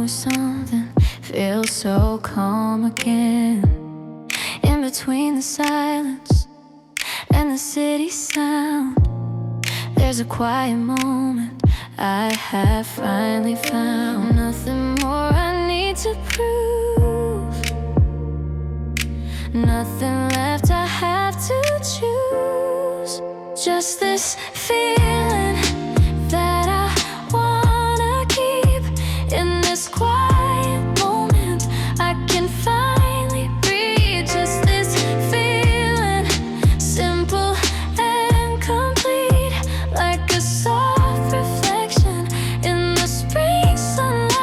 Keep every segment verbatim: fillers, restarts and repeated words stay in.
with something, feels so calm again. In between the silence and the city sound, there's a quiet moment I have finally found. Nothing more I need to prove, nothing left I have to choose. Just this feeling that I wanna keep. In this quiet moment I can finally breathe. Just this feeling, simple and complete, like a soft reflection in the spring sunlight.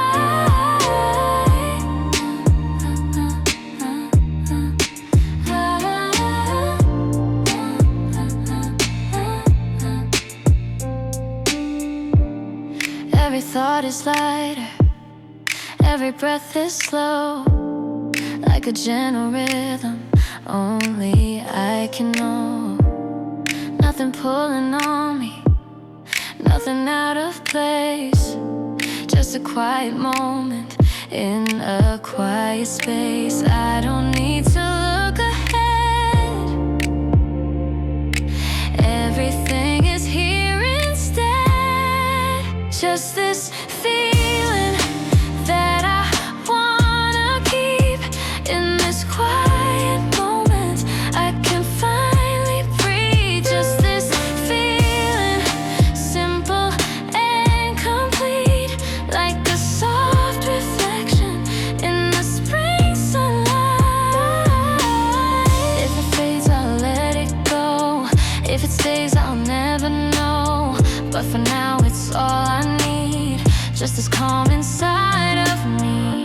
Every thought is lighter, every breath is slow, like a gentle rhythm only I can know. Nothing pulling on me, nothing out of place, just a quiet moment in a quiet space. I don't need to look ahead, everything is here instead. Just this feeling that I wanna keep. In this quiet moment I can finally breathe. Just this feeling, simple and complete, like a soft reflection in the spring sunlight. If it fades, I'll let it go. If it stays, I'll never know. But for now, it's all I need, just as calm inside of me.